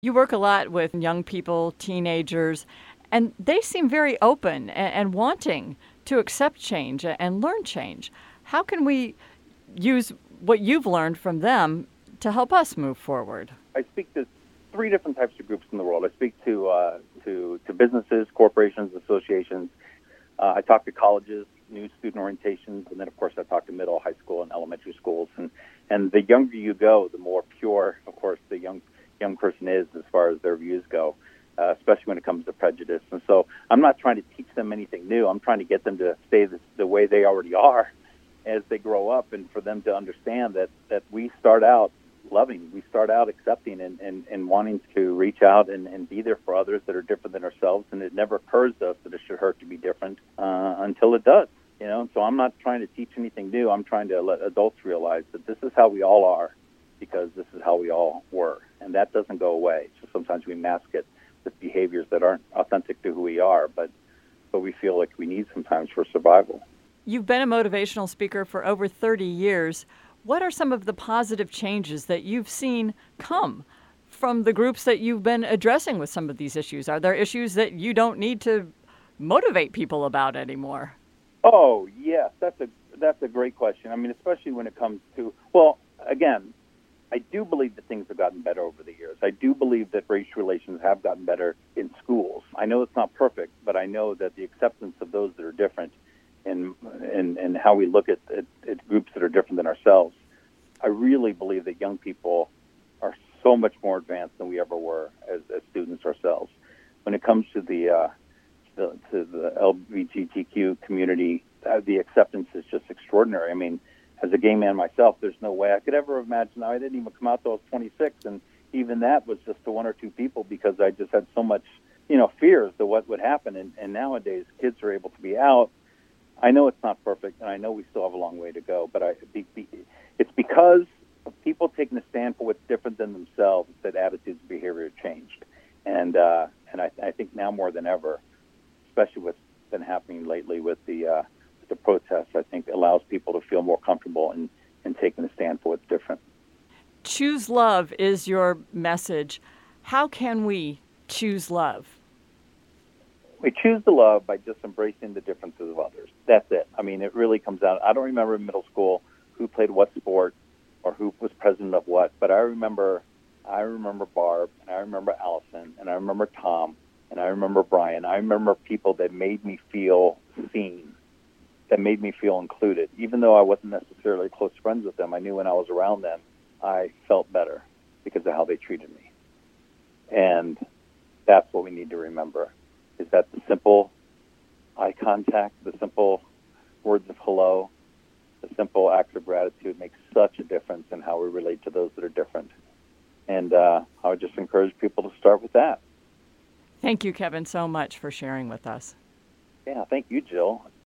You work a lot with young people, teenagers, and they seem very open and wanting to accept change and learn change. How can we use what you've learned from them to help us move forward? I speak to three different types of groups in the world. I speak to businesses, corporations, associations. I talk to colleges, new student orientations, and then of course I talk to middle, high school, and elementary schools. And the younger you go, the more pure, of course, the young person is as far as their views go, especially when it comes to prejudice. And so I'm not trying to teach them anything new. I'm trying to get them to stay the way they already are as they grow up, and for them to understand that we start out loving, we start out accepting and wanting to reach out and be there for others that are different than ourselves. And it never occurs to us that it should hurt to be different until it does. And so I'm not trying to teach anything new. I'm trying to let adults realize that this is how we all are, because this is how we all were. And that doesn't go away. So sometimes we mask it with behaviors that aren't authentic to who we are, but we feel like we need sometimes for survival. You've been a motivational speaker for over 30 years. What are some of the positive changes that you've seen come from the groups that you've been addressing with some of these issues? Are there issues that you don't need to motivate people about anymore? Oh, yes, that's a great question. I mean, especially when it comes to, well, again, I do believe that things have gotten better over the years. I do believe that race relations have gotten better in schools. I know it's not perfect, but I know that the acceptance of those that are different and how we look at groups that are different than ourselves, I really believe that young people are so much more advanced than we ever were as students ourselves. When it comes to the LGBTQ community, the acceptance is just extraordinary. I mean, as a gay man myself, there's no way I could ever imagine. I didn't even come out till I was 26, and even that was just to one or two people because I just had so much, fear as to what would happen. And nowadays, kids are able to be out. I know it's not perfect, and I know we still have a long way to go, but it's because of people taking a stand for what's different than themselves that attitudes and behavior have changed. And I think now more than ever, especially what's been happening lately with the protests, I think allows people to feel more comfortable in taking a stand for what's different. Choose love is your message. How can we choose love? We choose to love by just embracing the differences of others. That's it. I mean, it really comes out. I don't remember in middle school who played what sport or who was president of what, but I remember Barb, and I remember Allison, and I remember Tom, and I remember Brian. I remember people that made me feel seen, that made me feel included. Even though I wasn't necessarily close friends with them, I knew when I was around them, I felt better because of how they treated me. And that's what we need to remember, is that the simple eye contact, the simple words of hello, the simple acts of gratitude makes such a difference in how we relate to those that are different. And I would just encourage people to start with that. Thank you, Kevin, so much for sharing with us. Yeah, thank you, Jill.